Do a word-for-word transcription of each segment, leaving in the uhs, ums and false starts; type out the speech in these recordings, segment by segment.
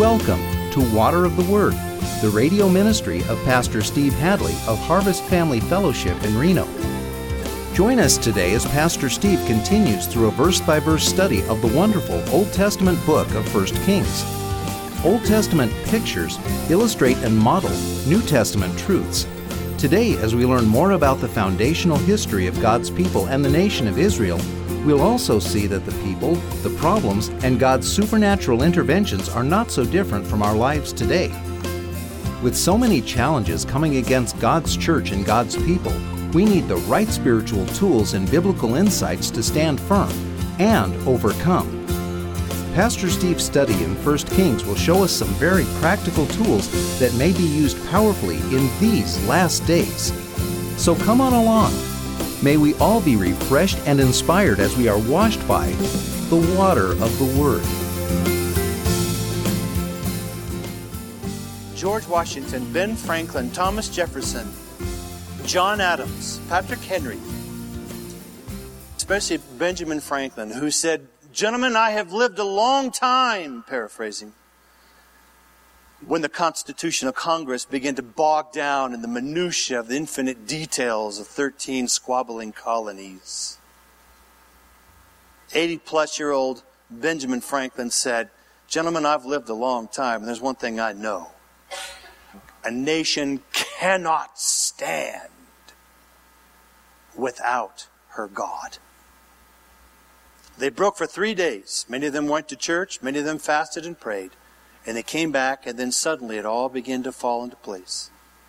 Welcome to Water of the Word, the radio ministry of Pastor Steve Hadley of Harvest Family Fellowship in Reno. Join us today as Pastor Steve continues through a verse-by-verse study of the wonderful Old Testament book of First Kings. Old Testament pictures illustrate and model New Testament truths. Today, as we learn more about the foundational history of God's people and the nation of Israel, we'll also see that the people, the problems, and God's supernatural interventions are not so different from our lives today. With so many challenges coming against God's church and God's people, we need the right spiritual tools and biblical insights to stand firm and overcome. Pastor Steve's study in First Kings will show us some very practical tools that may be used powerfully in these last days. So come on along. May we all be refreshed and inspired as we are washed by the water of the Word. George Washington, Ben Franklin, Thomas Jefferson, John Adams, Patrick Henry, especially Benjamin Franklin, who said, "Gentlemen, I have lived a long time," paraphrasing, when the Constitutional Congress began to bog down in the minutiae of the infinite details of thirteen squabbling colonies. eighty-plus-year-old Benjamin Franklin said, "Gentlemen, I've lived a long time, and there's one thing I know. A nation cannot stand without her God." They broke for three days. Many of them went to church. Many of them fasted and prayed. And they came back, and then suddenly it all began to fall into place.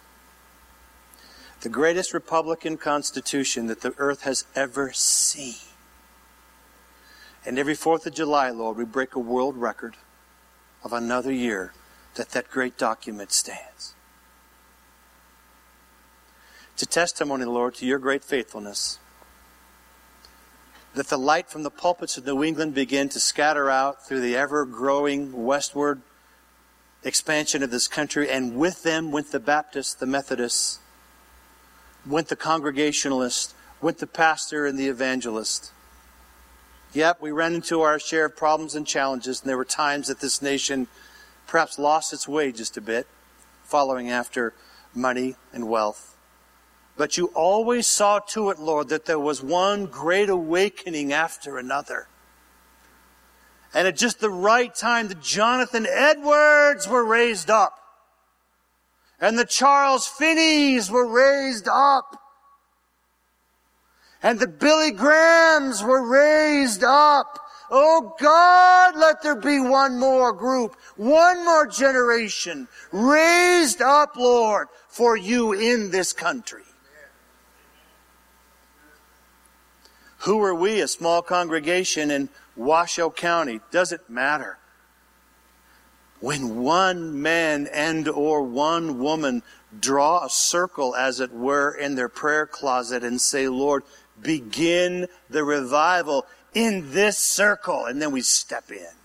The greatest Republican Constitution that the earth has ever seen. And every fourth of July, Lord, we break a world record of another year that that great document stands. It's a testimony, Lord, to your great faithfulness, that the light from the pulpits of New England began to scatter out through the ever-growing westward expansion of this country, and with them went the Baptists, the Methodists, went the Congregationalists, went the pastor and the evangelist. Yep, we ran into our share of problems and challenges, and there were times that this nation perhaps lost its way just a bit, following after money and wealth. But you always saw to it, Lord, that there was one great awakening after another. And at just the right time, the Jonathan Edwards were raised up. And the Charles Finneys were raised up. And the Billy Grahams were raised up. Oh God, let there be one more group, one more generation raised up, Lord, for you in this country. Who are we, a small congregation in Washoe County? Doesn't matter. When one man and or one woman draw a circle, as it were, in their prayer closet and say, "Lord, begin the revival in this circle," and then we step in.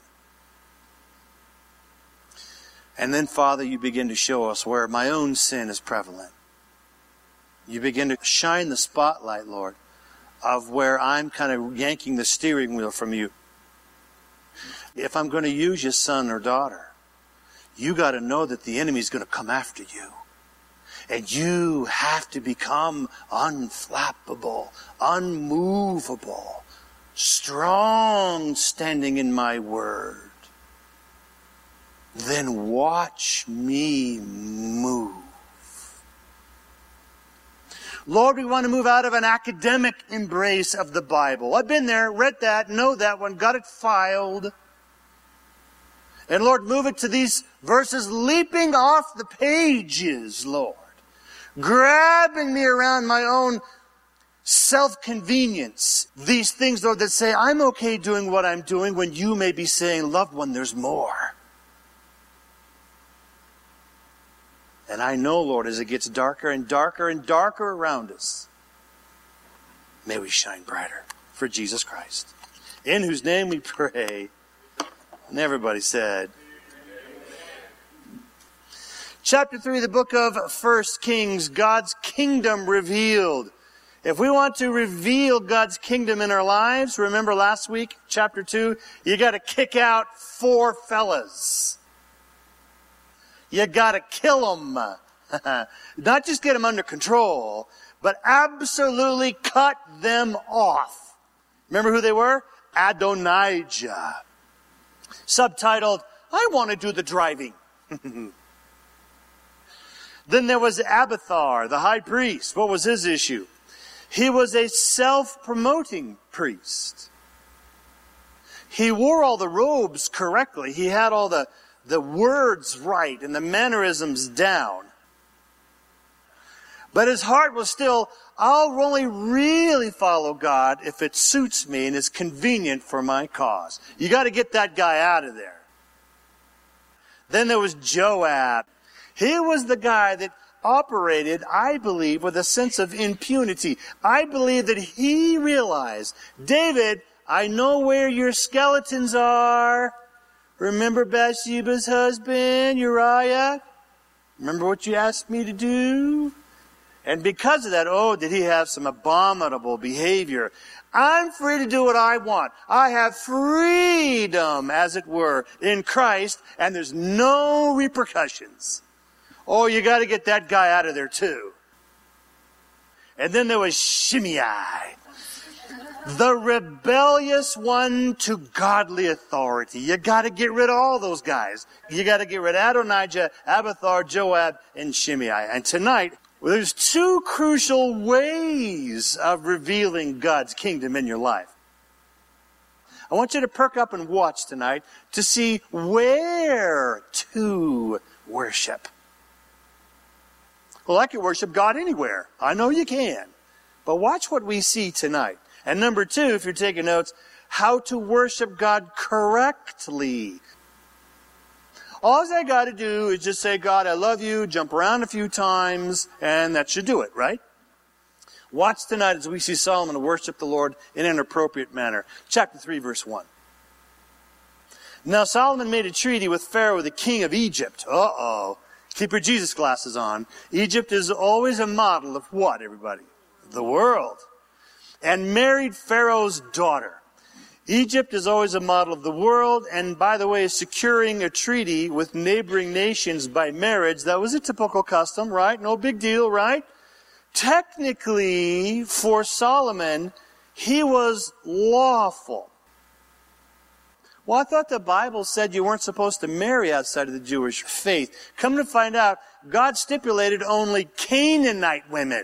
And then, Father, you begin to show us where my own sin is prevalent. You begin to shine the spotlight, Lord, of where I'm kind of yanking the steering wheel from you. If I'm going to use your son or daughter, you got to know that the enemy's going to come after you. And you have to become unflappable, unmovable, strong standing in my word. Then watch me move. Lord, we want to move out of an academic embrace of the Bible. I've been there, read that, know that one, got it filed. And Lord, move it to these verses leaping off the pages, Lord. Grabbing me around my own self-convenience. These things, Lord, that say, I'm okay doing what I'm doing, when you may be saying, loved one, there's more. And I know, Lord, as it gets darker and darker and darker around us, may we shine brighter for Jesus Christ, in whose name we pray. And everybody said, Chapter three, the book of First Kings, God's kingdom revealed. If we want to reveal God's kingdom in our lives, remember last week, chapter two, you got to kick out four fellas. You got to kill them. Not just get them under control, but absolutely cut them off. Remember who they were? Adonijah. Subtitled, I want to do the driving. Then there was Abiathar, the high priest. What was his issue? He was a self-promoting priest. He wore all the robes correctly. He had all the, the words right and the mannerisms down. But his heart was still, I'll only really follow God if it suits me and is convenient for my cause. You got to get that guy out of there. Then there was Joab. He was the guy that operated, I believe, with a sense of impunity. I believe that he realized, David, I know where your skeletons are. Remember Bathsheba's husband, Uriah? Remember what you asked me to do? And because of that, oh, did he have some abominable behavior. I'm free to do what I want. I have freedom, as it were, in Christ, and there's no repercussions. Oh, you got to get that guy out of there too. And then there was Shimei, the rebellious one to godly authority. You got to get rid of all those guys. You got to get rid of Adonijah, Abiathar, Joab, and Shimei. And tonight, well, there's two crucial ways of revealing God's kingdom in your life. I want you to perk up and watch tonight to see where to worship. Well, I can worship God anywhere. I know you can. But watch what we see tonight. And number two, if you're taking notes, how to worship God correctly. All I got to do is just say, God, I love you, jump around a few times, and that should do it, right? Watch tonight as we see Solomon worship the Lord in an appropriate manner. Chapter three, verse one. Now Solomon made a treaty with Pharaoh, the king of Egypt. Uh-oh. Keep your Jesus glasses on. Egypt is always a model of what, everybody? The world. And married Pharaoh's daughter. Egypt is always a model of the world, and by the way, securing a treaty with neighboring nations by marriage, that was a typical custom, right? No big deal, right? Technically, for Solomon, he was lawful. Well, I thought the Bible said you weren't supposed to marry outside of the Jewish faith. Come to find out, God stipulated only Canaanite women.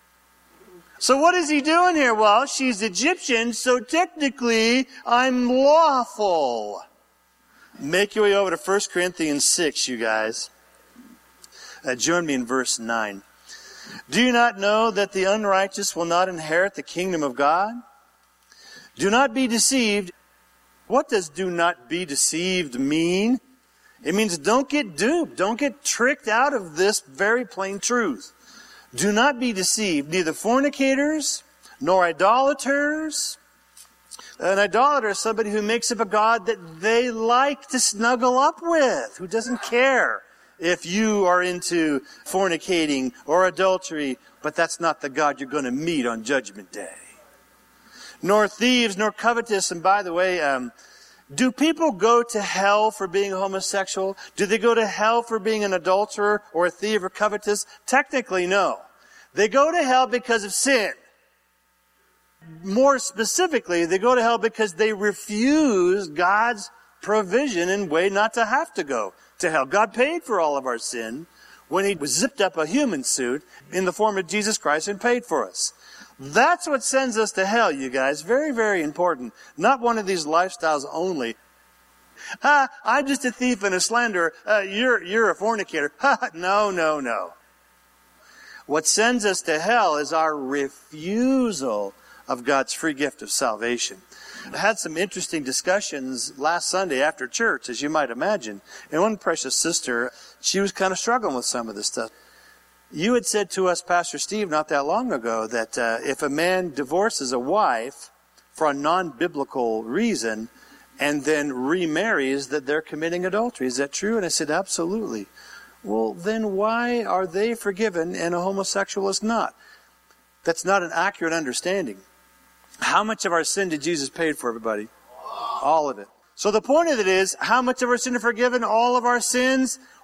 So what is he doing here? Well, she's Egyptian, so technically I'm lawful. Make your way over to First Corinthians six, you guys. Uh, join me in verse nine. Do you not know that the unrighteous will not inherit the kingdom of God? Do not be deceived. What does do not be deceived mean? It means don't get duped. Don't get tricked out of this very plain truth. Do not be deceived, neither fornicators, nor idolaters. An idolater is somebody who makes up a god that they like to snuggle up with, who doesn't care if you are into fornicating or adultery, but that's not the God you're going to meet on Judgment Day. Nor thieves, nor covetous. And by the way, um, do people go to hell for being homosexual? Do they go to hell for being an adulterer or a thief or covetous? Technically, no. They go to hell because of sin. More specifically, they go to hell because they refuse God's provision and way not to have to go to hell. God paid for all of our sin when He zipped up a human suit in the form of Jesus Christ and paid for us. That's what sends us to hell, you guys. Very, very important. Not one of these lifestyles only. Ah, I'm just a thief and a slanderer. Uh, you're, you're a fornicator. no, no, no. What sends us to hell is our refusal of God's free gift of salvation. I had some interesting discussions last Sunday after church, as you might imagine. And one precious sister, she was kind of struggling with some of this stuff. You had said to us, Pastor Steve, not that long ago, that uh, if a man divorces a wife for a non-biblical reason and then remarries, that they're committing adultery. Is that true? And I said, absolutely. Well, then why are they forgiven and a homosexual is not? That's not an accurate understanding. How much of our sin did Jesus pay for, everybody? All of it. So the point of it is, how much of our sin are forgiven? All of our sins?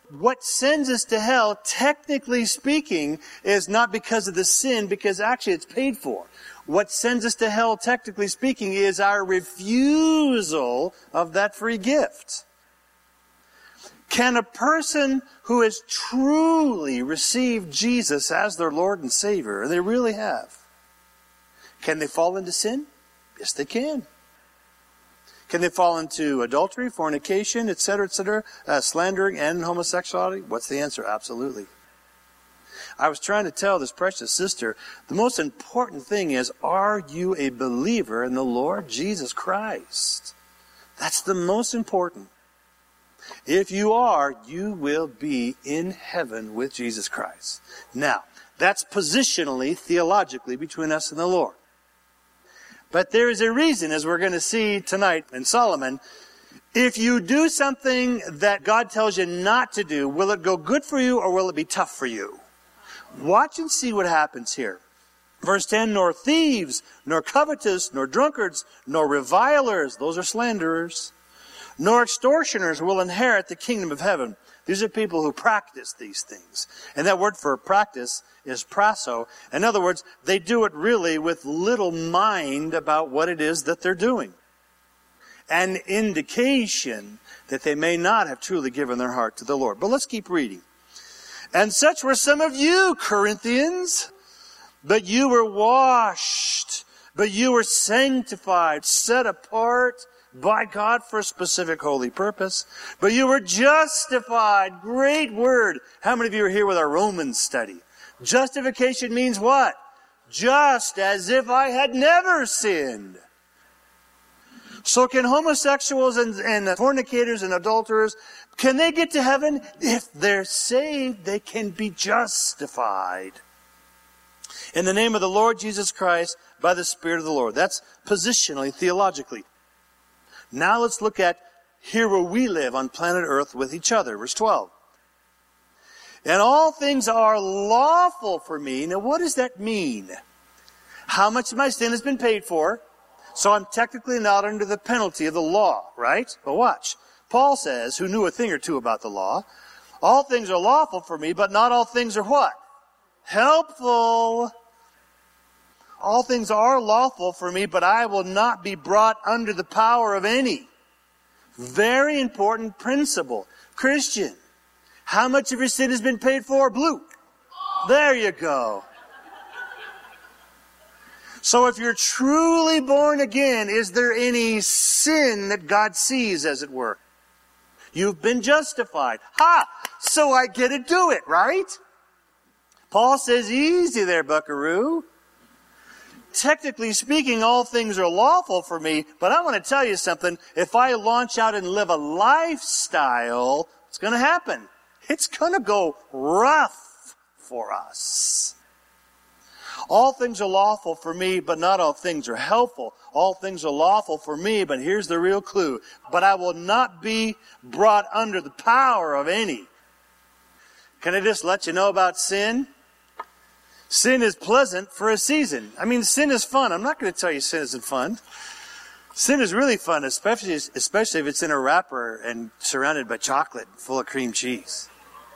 what sends us to hell, technically speaking, is not because of the sin, because actually it's paid for. What sends us to hell, technically speaking, is our refusal of that free gift. Can a person who has truly received Jesus as their Lord and Savior, and they really have, can they fall into sin? Yes, they can. Can they fall into adultery, fornication, et cetera, et cetera, uh, slandering, and homosexuality? What's the answer? Absolutely. I was trying to tell this precious sister, the most important thing is, are you a believer in the Lord Jesus Christ? That's the most important. If you are, you will be in heaven with Jesus Christ. Now, that's positionally, theologically, between us and the Lord. But there is a reason, as we're going to see tonight in Solomon, if you do something that God tells you not to do, will it go good for you or will it be tough for you? Watch and see what happens here. Verse ten, nor thieves, nor covetous, nor drunkards, nor revilers, those are slanderers, nor extortioners will inherit the kingdom of heaven. These are people who practice these things. And that word for practice is praso. In other words, they do it really with little mind about what it is that they're doing. An indication that they may not have truly given their heart to the Lord. But let's keep reading. And such were some of you, Corinthians, but you were washed, but you were sanctified, set apart by God for a specific holy purpose. But you were justified. Great word. How many of you are here with our Romans study? Justification means what? Just as if I had never sinned. So can homosexuals and, and fornicators and adulterers, can they get to heaven? If they're saved, they can be justified. In the name of the Lord Jesus Christ, by the Spirit of the Lord. That's positionally, theologically. Now let's look at here where we live on planet Earth with each other. Verse twelve. And all things are lawful for me. Now what does that mean? How much of my sin has been paid for? So I'm technically not under the penalty of the law, right? But watch. Paul says, who knew a thing or two about the law, all things are lawful for me, but not all things are what? Helpful. All things are lawful for me, but I will not be brought under the power of any. Very important principle. Christian, how much of your sin has been paid for? Blue. There you go. So if you're truly born again, is there any sin that God sees, as it were? You've been justified. Ha! So I get to do it, right? Paul says, easy there, buckaroo. Technically speaking, all things are lawful for me, but I want to tell you something. If I launch out and live a lifestyle, what's going to happen? It's going to go rough for us. All things are lawful for me, but not all things are helpful. All things are lawful for me, but here's the real clue. But I will not be brought under the power of any. Can I just let you know about sin? Sin is pleasant for a season. I mean, sin is fun. I'm not going to tell you sin isn't fun. Sin is really fun, especially, especially if it's in a wrapper and surrounded by chocolate full of cream cheese.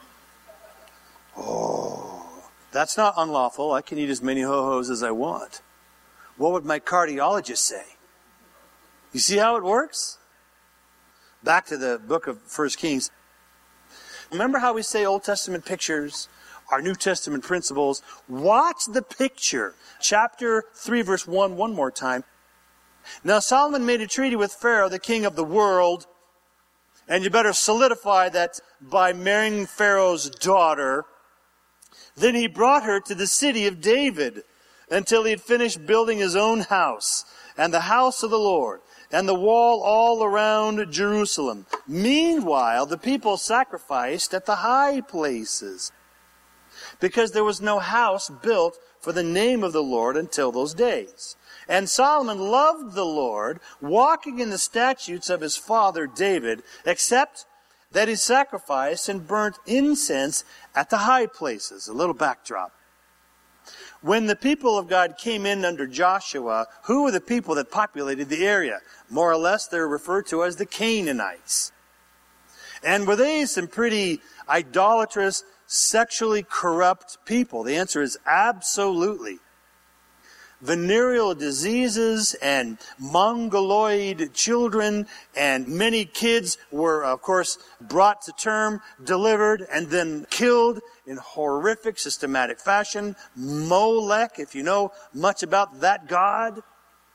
Oh, that's not unlawful. I can eat as many ho-hos as I want. What would my cardiologist say? You see how it works? Back to the book of First Kings. Remember how we say Old Testament pictures are New Testament principles? Watch the picture. Chapter three, verse one, one more time. Now Solomon made a treaty with Pharaoh, the king of the world, and you better solidify that by marrying Pharaoh's daughter. Then he brought her to the city of David until he had finished building his own house and the house of the Lord and the wall all around Jerusalem. Meanwhile, the people sacrificed at the high places because there was no house built for the name of the Lord until those days. And Solomon loved the Lord, walking in the statutes of his father David, except that he sacrificed and burnt incense at the high places. A little backdrop. When the people of God came in under Joshua, who were the people that populated the area? More or less, they're referred to as the Canaanites. And were they some pretty idolatrous, sexually corrupt people? The answer is absolutely. Venereal diseases and mongoloid children, and many kids were, of course, brought to term, delivered, and then killed in horrific, systematic fashion. Molech, if you know much about that god.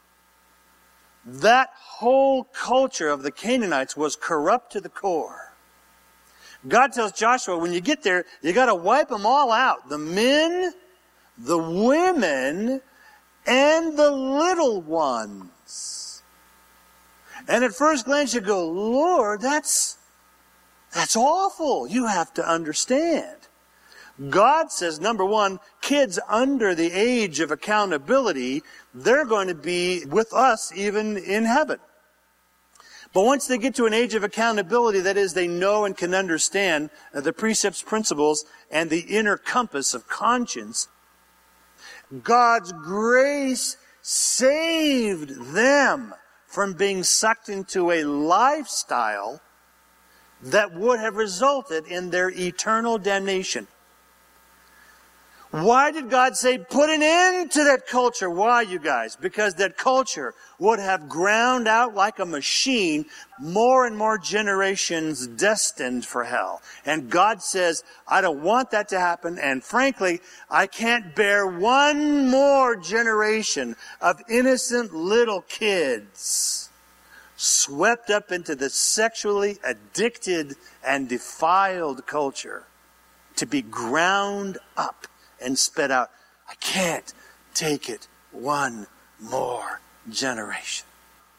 That whole culture of the Canaanites was corrupt to the core. God tells Joshua, when you get there, you got to wipe them all out. The men, the women, and the little ones. And at first glance you go, Lord, that's, that's awful. You have to understand. God says, number one, kids under the age of accountability, they're going to be with us even in heaven. But once they get to an age of accountability, that is, they know and can understand the precepts, principles, and the inner compass of conscience, God's grace saved them from being sucked into a lifestyle that would have resulted in their eternal damnation. Why did God say, put an end to that culture? Why, you guys? Because that culture would have ground out like a machine more and more generations destined for hell. And God says, I don't want that to happen. And frankly, I can't bear one more generation of innocent little kids swept up into the sexually addicted and defiled culture to be ground up and sped out. I can't take it one more generation.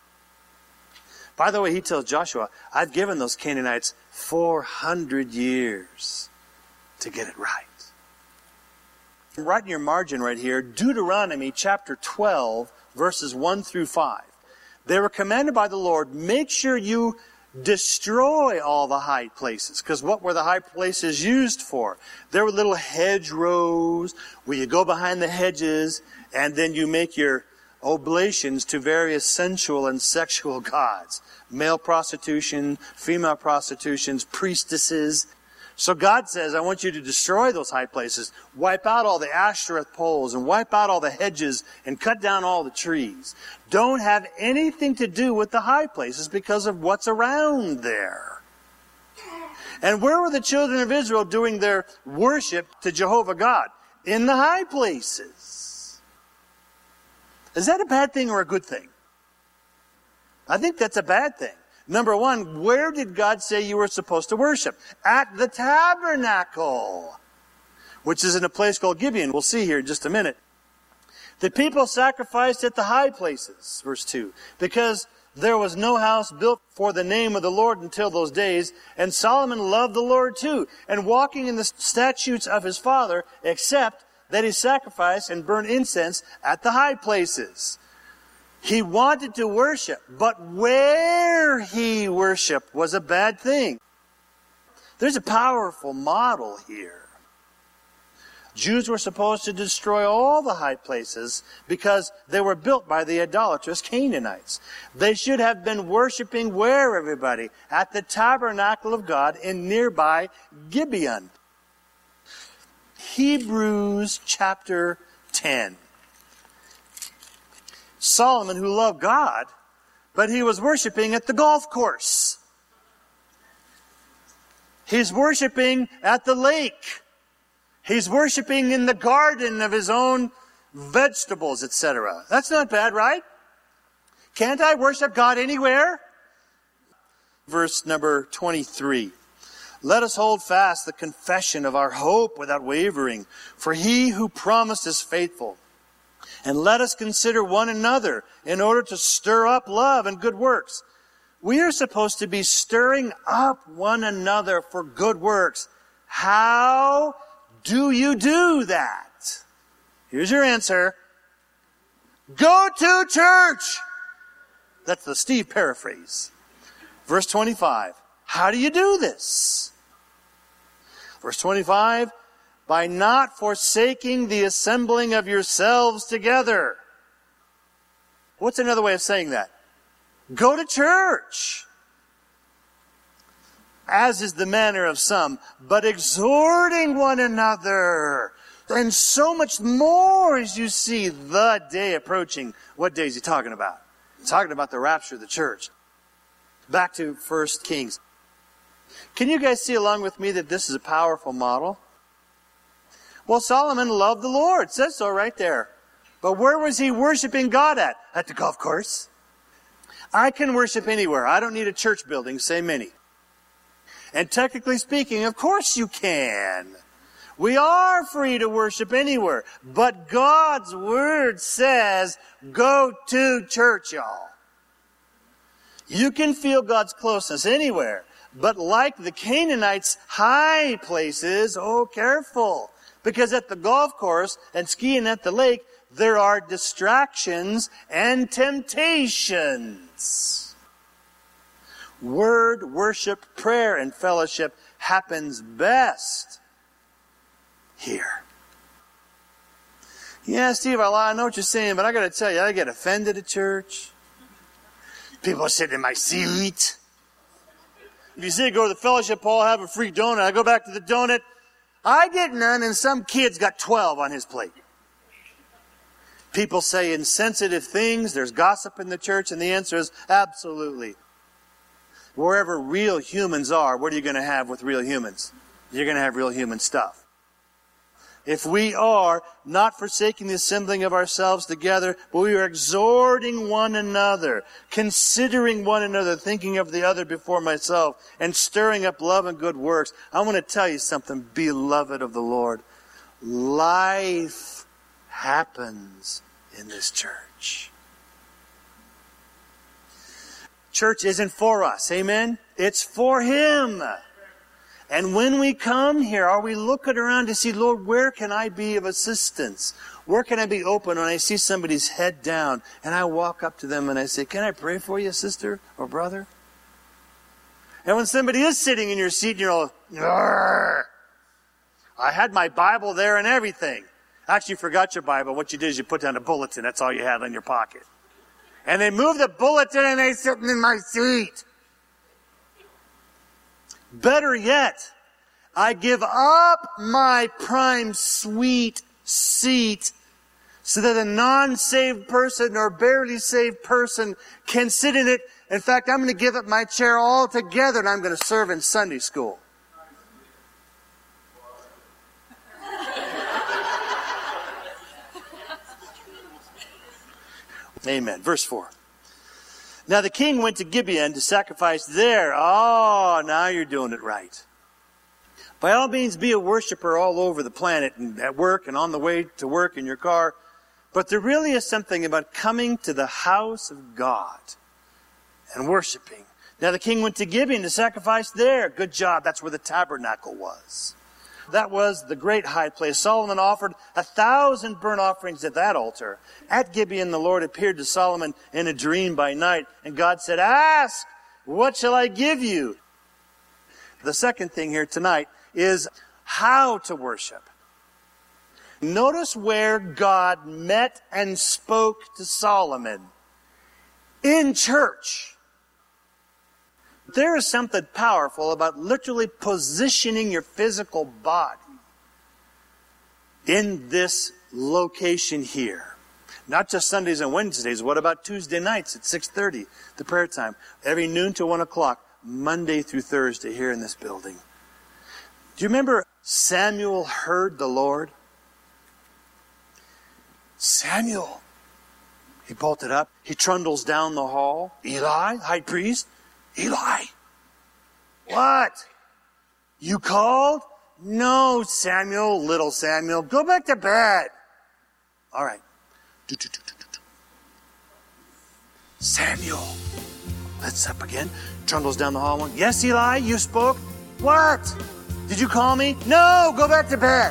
By the way, he tells Joshua, I've given those Canaanites four hundred years to get it right. Right in your margin right here, Deuteronomy chapter twelve, verses one through five. They were commanded by the Lord, make sure you destroy all the high places. Because what were the high places used for? There were little hedgerows where you go behind the hedges and then you make your oblations to various sensual and sexual gods. Male prostitution, female prostitutions, priestesses. So God says, I want you to destroy those high places. Wipe out all the Ashereth poles and wipe out all the hedges and cut down all the trees. Don't have anything to do with the high places because of what's around there. And where were the children of Israel doing their worship to Jehovah God? In the high places. Is that a bad thing or a good thing? I think that's a bad thing. Number one, where did God say you were supposed to worship? At the tabernacle, which is in a place called Gibeon. We'll see here in just a minute. The people sacrificed at the high places, verse two, because there was no house built for the name of the Lord until those days, and Solomon loved the Lord too, and walking in the statutes of his father, except that he sacrificed and burned incense at the high places. He wanted to worship, but where he worshiped was a bad thing. There's a powerful model here. Jews were supposed to destroy all the high places because they were built by the idolatrous Canaanites. They should have been worshiping where, everybody? At the tabernacle of God in nearby Gibeon. Hebrews chapter ten. Solomon, who loved God, but he was worshiping at the golf course. He's worshiping at the lake. He's worshiping in the garden of his own vegetables, et cetera. That's not bad, right? Can't I worship God anywhere? Verse number twenty-three. Let us hold fast the confession of our hope without wavering, for he who promised is faithful. And let us consider one another in order to stir up love and good works. We are supposed to be stirring up one another for good works. How do you do that? Here's your answer. Go to church. That's the Steve paraphrase. Verse twenty-five. How do you do this? Verse twenty-five. By not forsaking the assembling of yourselves together. What's another way of saying that? Go to church. as is the manner of some, but exhorting one another. And so much more as you see the day approaching. What day is he talking about? He's talking about the rapture of the church. Back to First Kings. Can you guys see along with me that this is a powerful model? Well, Solomon loved the Lord. It says so right there. But where was he worshiping God at? At the golf course. I can worship anywhere. I don't need a church building, say many. And technically speaking, of course you can. We are free to worship anywhere. But God's Word says, go to church, y'all. You can feel God's closeness anywhere. But like the Canaanites' high places, oh, careful. Because at the golf course and skiing at the lake, there are distractions and temptations. Word, worship, prayer, and fellowship happens best here. Yeah, Steve, I know what you're saying, but I got to tell you, I get offended at church. People are sitting in my seat. If you say go to the fellowship hall, have a free donut, I go back to the donut. I get none, and some kid's got twelve on his plate. People say insensitive things. There's gossip in the church, and the answer is absolutely. Wherever real humans are, what are you going to have with real humans? You're going to have real human stuff. If we are not forsaking the assembling of ourselves together, but we are exhorting one another, considering one another, thinking of the other before myself, and stirring up love and good works. I want to tell you something, beloved of the Lord. Life happens in this church. Church isn't for us, amen? It's for Him. And when we come here, are we looking around to see, Lord, where can I be of assistance? Where can I be open when I see somebody's head down and I walk up to them and I say, can I pray for you, sister or brother? And when somebody is sitting in your seat and you're all, Arr! I had my Bible there and everything. Actually, you forgot your Bible. What you did is you put down a bulletin. That's all you had in your pocket. And they move the bulletin and they're sitting in my seat. Better yet, I give up my prime suite seat so that a non-saved person or barely saved person can sit in it. In fact, I'm going to give up my chair altogether and I'm going to serve in Sunday school. Amen. Verse four. Now the king went to Gibeon to sacrifice there. Oh, now you're doing it right. By all means, be a worshiper all over the planet and at work and on the way to work in your car. But there really is something about coming to the house of God and worshiping. Now the king went to Gibeon to sacrifice there. Good job. That's where the tabernacle was. That was the great high place. Solomon offered a thousand burnt offerings at that altar. At Gibeon, the Lord appeared to Solomon in a dream by night. And God said, ask, what shall I give you? The second thing here tonight is how to worship. Notice where God met and spoke to Solomon. In church. There is something powerful about literally positioning your physical body in this location here. Not just Sundays and Wednesdays. What about Tuesday nights at six thirty, the prayer time? Every noon to one o'clock, Monday through Thursday here in this building. Do you remember Samuel heard the Lord? Samuel. He bolted up. He trundles down the hall. Eli, high priest. Eli, what? You called? No, Samuel, little Samuel. Go back to bed. All right. Samuel. Let's up again. Trundles down the hall. Yes, Eli, you spoke. What? Did you call me? No, go back to bed.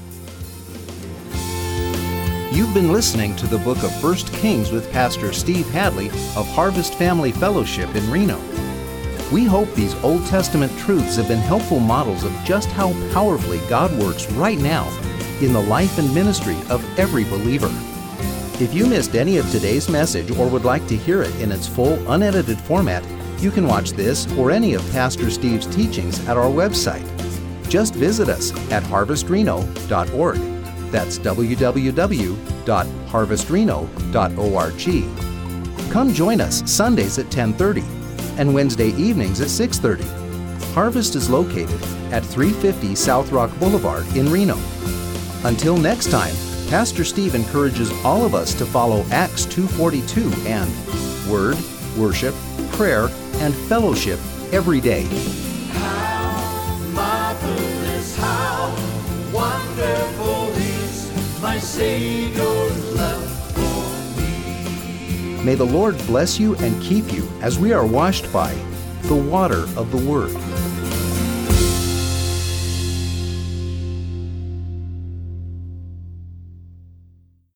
You've been listening to the book of First Kings with Pastor Steve Hadley of Harvest Family Fellowship in Reno. We hope these Old Testament truths have been helpful models of just how powerfully God works right now in the life and ministry of every believer. If you missed any of today's message or would like to hear it in its full, unedited format, You can watch this or any of Pastor Steve's teachings at our website. Just visit us at harvest reno dot org. That's w w w dot harvest reno dot org. Come join us Sundays at ten thirty and Wednesday evenings at six thirty. Harvest is located at three fifty South Rock Boulevard in Reno. Until next time, Pastor Steve encourages all of us to follow Acts two forty-two and Word, Worship, Prayer, and Fellowship every day. How marvelous, how wonderful is my Savior's love for me. May the Lord bless you and keep you as we are washed by the water of the Word.